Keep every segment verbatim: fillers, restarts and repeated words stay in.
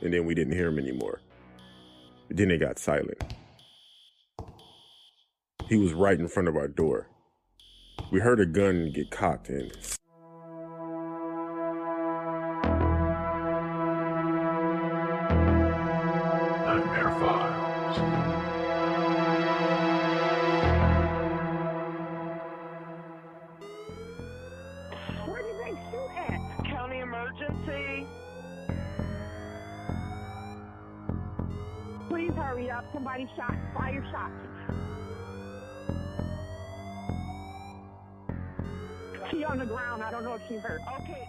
and then we didn't hear him anymore. Then it got silent. He was right in front of our door. We heard a gun get cocked and... Nightmare Files. Where did they shoot at? County emergency. Please hurry up. Somebody shot. Fire shots. She on the ground. I don't know if she hurt. Okay.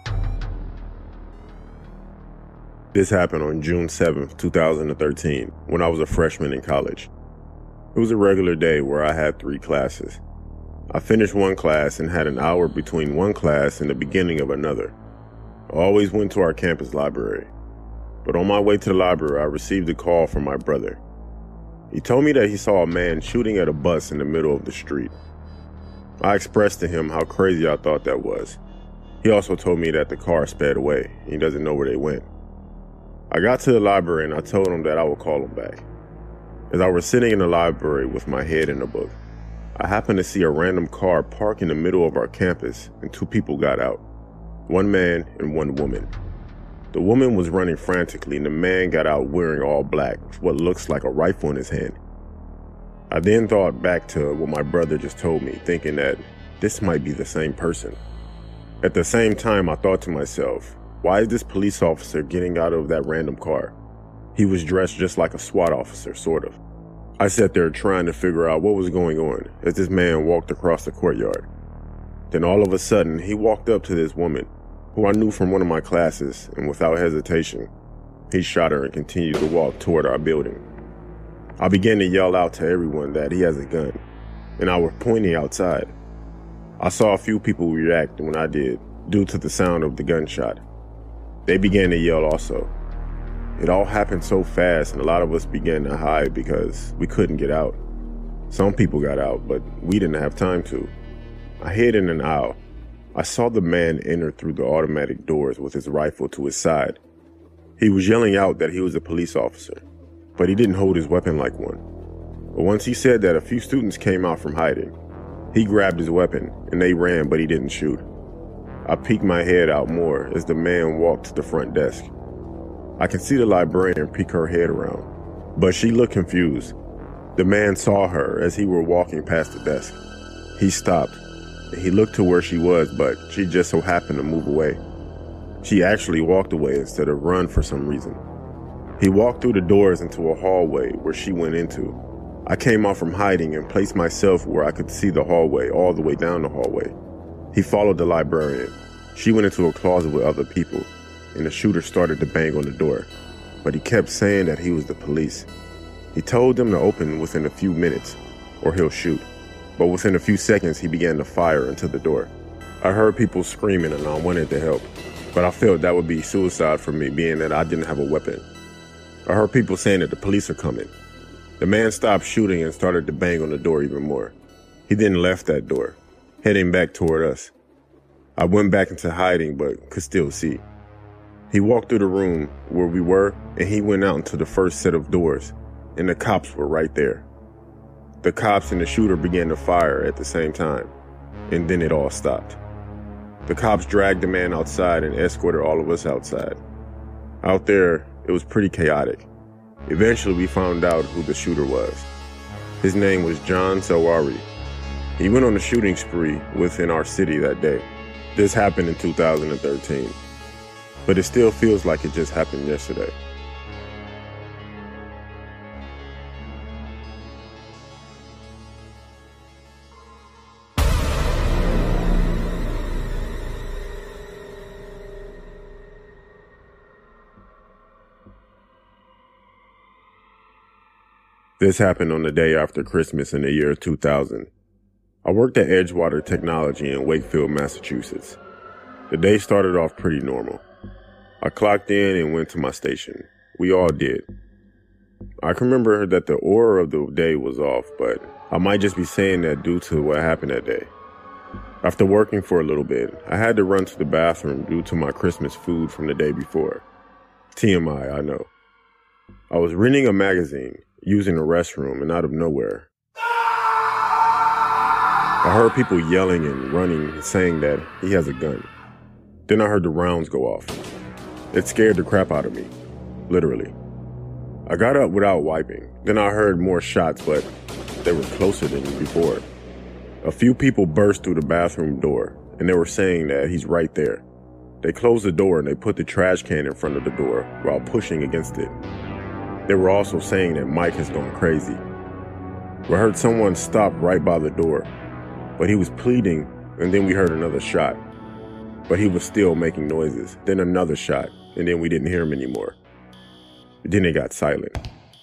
This happened on June seventh, two thousand thirteen, when I was a freshman in college. It was a regular day where I had three classes. I finished one class and had an hour between one class and the beginning of another. I always went to our campus library. But on my way to the library, I received a call from my brother. He told me that he saw a man shooting at a bus in the middle of the street. I expressed to him how crazy I thought that was. He also told me that the car sped away and he doesn't know where they went. I got to the library and I told him that I would call him back. As I was sitting in the library with my head in a book, I happened to see a random car park in the middle of our campus and two people got out. One man and one woman. The woman was running frantically and the man got out wearing all black with what looks like a rifle in his hand. I then thought back to what my brother just told me, thinking that this might be the same person. At the same time, I thought to myself, why is this police officer getting out of that random car? He was dressed just like a SWAT officer, sort of. I sat there trying to figure out what was going on as this man walked across the courtyard. Then all of a sudden, he walked up to this woman, who I knew from one of my classes, and without hesitation, he shot her and continued to walk toward our building. I began to yell out to everyone that he has a gun, and I was pointing outside. I saw a few people react when I did, due to the sound of the gunshot. They began to yell also. It all happened so fast, and a lot of us began to hide because we couldn't get out. Some people got out, but we didn't have time to. I hid in an aisle. I saw the man enter through the automatic doors with his rifle to his side. He was yelling out that he was a police officer, but he didn't hold his weapon like one. But once he said that, a few students came out from hiding. He grabbed his weapon, and they ran, but he didn't shoot. I peeked my head out more as the man walked to the front desk. I could see the librarian peek her head around, but she looked confused. The man saw her as he were walking past the desk. He stopped, and he looked to where she was, but she just so happened to move away. She actually walked away instead of run for some reason. He walked through the doors into a hallway where she went into. I came out from hiding and placed myself where I could see the hallway all the way down the hallway. He followed the librarian. She went into a closet with other people, and the shooter started to bang on the door, but he kept saying that he was the police. He told them to open within a few minutes, or he'll shoot. But within a few seconds, he began to fire into the door. I heard people screaming and I wanted to help, but I felt that would be suicide for me, being that I didn't have a weapon. I heard people saying that the police are coming. The man stopped shooting and started to bang on the door even more. He then left that door, heading back toward us. I went back into hiding, but could still see. He walked through the room where we were, and he went out into the first set of doors, and the cops were right there. The cops and the shooter began to fire at the same time, and then it all stopped. The cops dragged the man outside and escorted all of us outside. Out there, it was pretty chaotic. Eventually, we found out who the shooter was. His name was John Zawahiri. He went on a shooting spree within our city that day. This happened in two thousand thirteen, but it still feels like it just happened yesterday. This happened on the day after Christmas in the year two thousand. I worked at Edgewater Technology in Wakefield, Massachusetts. The day started off pretty normal. I clocked in and went to my station. We all did. I can remember that the aura of the day was off, but I might just be saying that due to what happened that day. After working for a little bit, I had to run to the bathroom due to my Christmas food from the day before. T M I, I know. I was reading a magazine, using the restroom, and out of nowhere, I heard people yelling and running and saying that he has a gun. Then I heard the rounds go off. It scared the crap out of me, literally. I got up without wiping. Then I heard more shots, but they were closer than before. A few people burst through the bathroom door, and they were saying that he's right there. They closed the door and they put the trash can in front of the door while pushing against it. They were also saying that Mike has gone crazy. We heard someone stop right by the door, but he was pleading, and then we heard another shot. But he was still making noises, then another shot, and then we didn't hear him anymore. Then it got silent.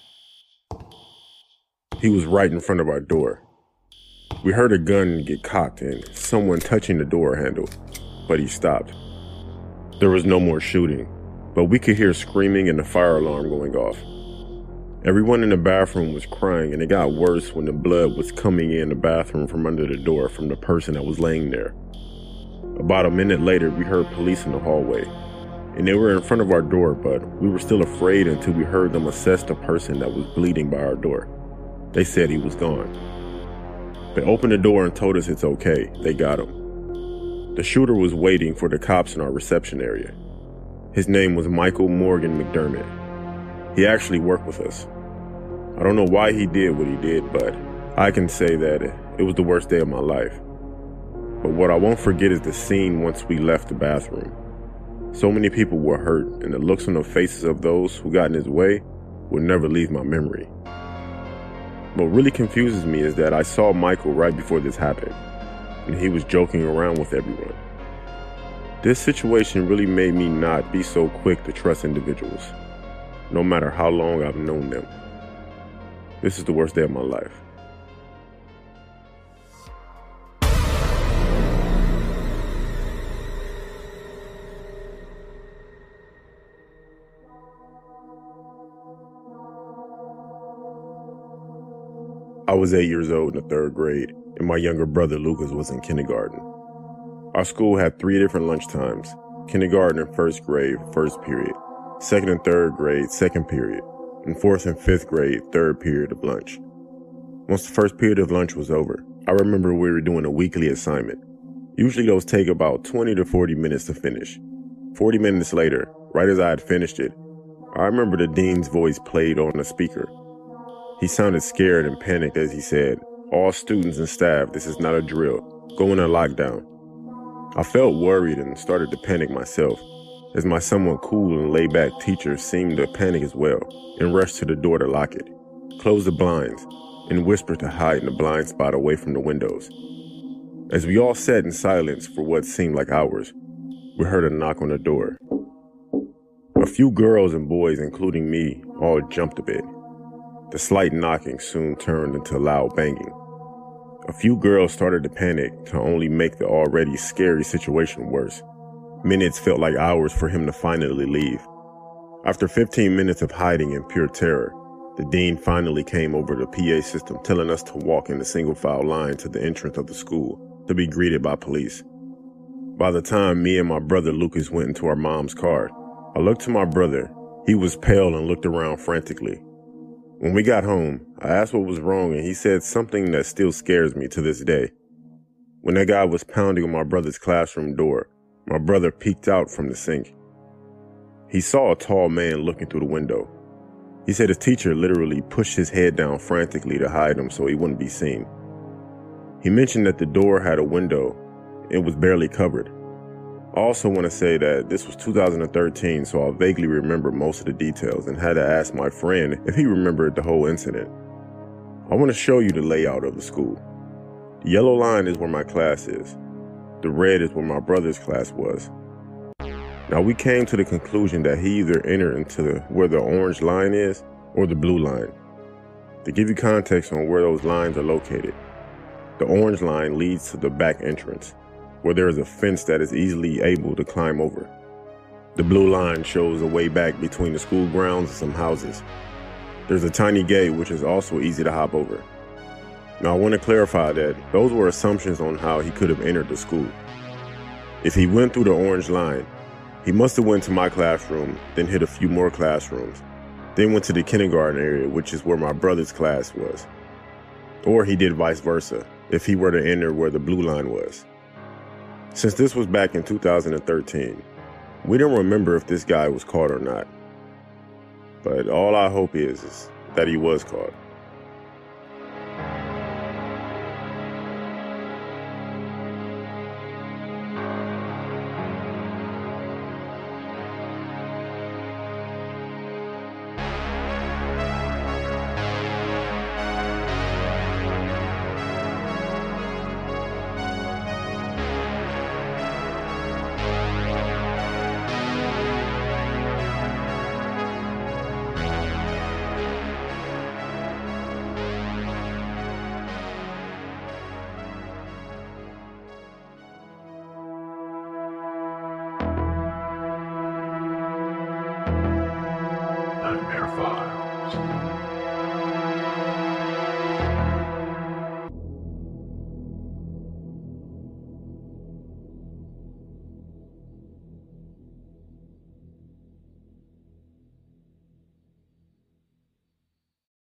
He was right in front of our door. We heard a gun get cocked and someone touching the door handle, but he stopped. There was no more shooting, but we could hear screaming and the fire alarm going off. Everyone in the bathroom was crying, and it got worse when the blood was coming in the bathroom from under the door from the person that was laying there. About a minute later, we heard police in the hallway, and they were in front of our door, but we were still afraid until we heard them assess the person that was bleeding by our door. They said he was gone. They opened the door and told us it's okay. They got him. The shooter was waiting for the cops in our reception area. His name was Michael Morgan McDermott. He actually worked with us. I don't know why he did what he did, but I can say that it was the worst day of my life. But what I won't forget is the scene once we left the bathroom. So many people were hurt, and the looks on the faces of those who got in his way will never leave my memory. What really confuses me is that I saw Michael right before this happened, and he was joking around with everyone. This situation really made me not be so quick to trust individuals, no matter how long I've known them. This is the worst day of my life. I was eight years old in the third grade, and my younger brother Lucas was in kindergarten. Our school had three different lunch times: kindergarten and first grade, first period, second and third grade, second period, and fourth and fifth grade, third period of lunch. Once the first period of lunch was over, I remember we were doing a weekly assignment. Usually those take about twenty to forty minutes to finish. forty minutes later, right as I had finished it, I remember the dean's voice played on the speaker. He sounded scared and panicked as he said, "All students and staff, this is not a drill. Go into lockdown." I felt worried and started to panic myself, as my somewhat cool and laid-back teacher seemed to panic as well and rushed to the door to lock it, close the blinds, and whisper to hide in the blind spot away from the windows. As we all sat in silence for what seemed like hours, we heard a knock on the door. A few girls and boys, including me, all jumped a bit. The slight knocking soon turned into loud banging. A few girls started to panic to only make the already scary situation worse. Minutes felt like hours for him to finally leave. After fifteen minutes of hiding in pure terror, the dean finally came over the P A system telling us to walk in the single file line to the entrance of the school to be greeted by police. By the time me and my brother Lucas went into our mom's car, I looked to my brother. He was pale and looked around frantically. When we got home, I asked what was wrong, and he said something that still scares me to this day. When that guy was pounding on my brother's classroom door, my brother peeked out from the sink. He saw a tall man looking through the window. He said his teacher literally pushed his head down frantically to hide him so he wouldn't be seen. He mentioned that the door had a window and was barely covered. I also want to say that this was two thousand thirteen, so I vaguely remember most of the details and had to ask my friend if he remembered the whole incident. I want to show you the layout of the school. The yellow line is where my class is. The red is where my brother's class was. Now we came to the conclusion that he either entered into the, where the orange line is or the blue line. To give you context on where those lines are located, the orange line leads to the back entrance, where there is a fence that is easily able to climb over. The blue line shows a way back between the school grounds and some houses. There's a tiny gate which is also easy to hop over. Now I want to clarify that those were assumptions on how he could have entered the school. If he went through the orange line, he must have went to my classroom, then hit a few more classrooms, then went to the kindergarten area, which is where my brother's class was. Or he did vice versa, if he were to enter where the blue line was. Since this was back in two thousand thirteen, we don't remember if this guy was caught or not. But all I hope is, is that he was caught. Nightmare Files.